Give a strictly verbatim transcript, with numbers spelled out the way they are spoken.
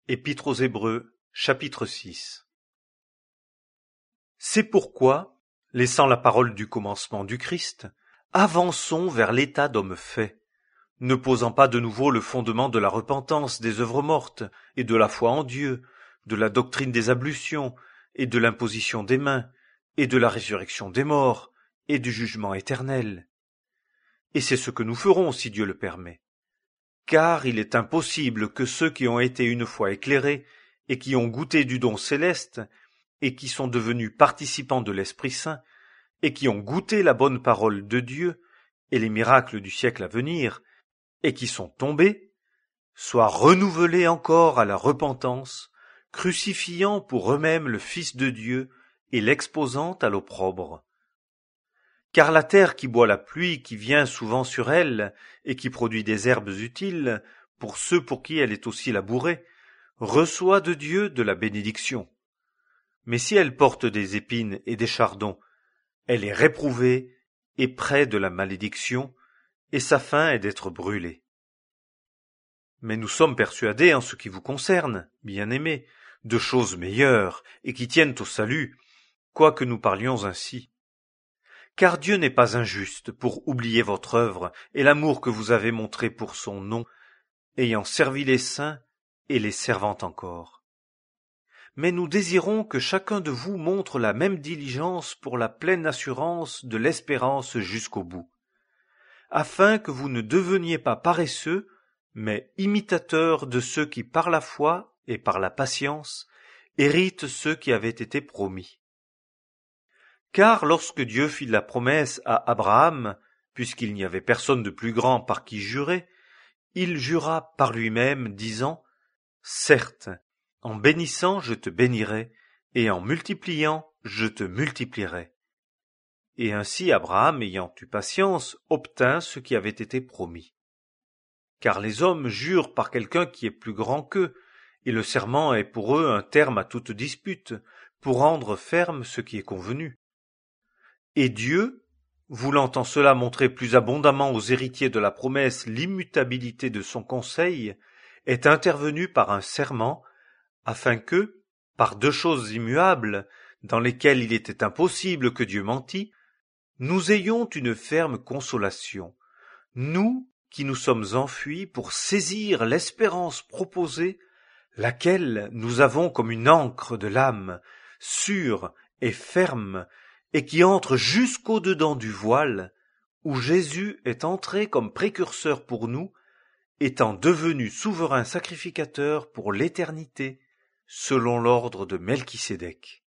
Épître aux Hébreux, chapitre six. C'est pourquoi, laissant la parole du commencement du Christ, avançons vers l'état d'homme fait, ne posant pas de nouveau le fondement de la repentance des œuvres mortes et de la foi en Dieu, de la doctrine des ablutions et de l'imposition des mains, et de la résurrection des morts et du jugement éternel. Et c'est ce que nous ferons si Dieu le permet. Car il est impossible que ceux qui ont été une fois éclairés et qui ont goûté du don céleste et qui sont devenus participants de l'Esprit Saint et qui ont goûté la bonne parole de Dieu et les miracles du siècle à venir et qui sont tombés, soient renouvelés encore à la repentance, crucifiant pour eux-mêmes le Fils de Dieu et l'exposant à l'opprobre. Car la terre qui boit la pluie qui vient souvent sur elle et qui produit des herbes utiles pour ceux pour qui elle est aussi labourée, reçoit de Dieu de la bénédiction. Mais si elle porte des épines et des chardons, elle est réprouvée et près de la malédiction, et sa fin est d'être brûlée. Mais nous sommes persuadés en ce qui vous concerne, bien-aimés, de choses meilleures et qui tiennent au salut, quoique nous parlions ainsi. Car Dieu n'est pas injuste pour oublier votre œuvre et l'amour que vous avez montré pour son nom, ayant servi les saints et les servant encore. Mais nous désirons que chacun de vous montre la même diligence pour la pleine assurance de l'espérance jusqu'au bout, afin que vous ne deveniez pas paresseux, mais imitateurs de ceux qui par la foi et par la patience héritent ceux qui avaient été promis. Car lorsque Dieu fit la promesse à Abraham, puisqu'il n'y avait personne de plus grand par qui jurer, il jura par lui-même, disant « Certes, en bénissant je te bénirai, et en multipliant je te multiplierai. » Et ainsi Abraham, ayant eu patience, obtint ce qui avait été promis. Car les hommes jurent par quelqu'un qui est plus grand qu'eux, et le serment est pour eux un terme à toute dispute, pour rendre ferme ce qui est convenu. Et Dieu, voulant en cela montrer plus abondamment aux héritiers de la promesse l'immutabilité de son conseil, est intervenu par un serment, afin que, par deux choses immuables, dans lesquelles il était impossible que Dieu mentît, nous ayons une ferme consolation, nous qui nous sommes enfuis pour saisir l'espérance proposée, laquelle nous avons comme une ancre de l'âme, sûre et ferme, et qui entre jusqu'au-dedans du voile, où Jésus est entré comme précurseur pour nous, étant devenu souverain sacrificateur pour l'éternité, selon l'ordre de Melchisédek.